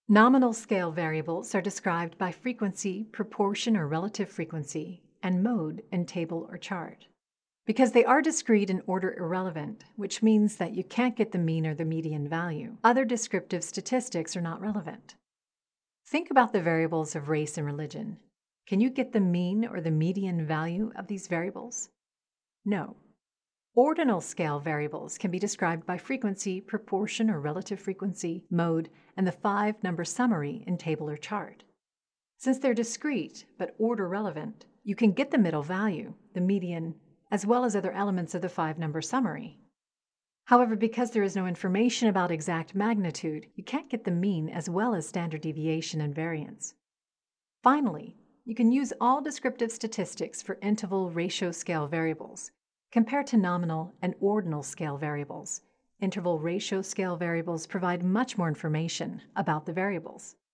Nominal scale variables are described by frequency, proportion or relative frequency, and mode in table or chart. Because they are discrete and order irrelevant, which means that you can't get the mean or the median value, other descriptive statistics are not relevant. Think about the variables of race and religion. Can you get the mean or the median value of these variables? No. Ordinal scale variables can be described by frequency, proportion or relative frequency, mode, and the 5-number summary in table or chart. Since they're discrete but order relevant, you can get the middle value, the median, as well as other elements of the 5-number summary. However, because there is no information about exact magnitude, you can't get the mean as well as standard deviation and variance. Finally, you can use all descriptive statistics for interval ratio scale variables, compared to nominal and ordinal scale variables. Interval ratio scale variables provide much more information about the variables.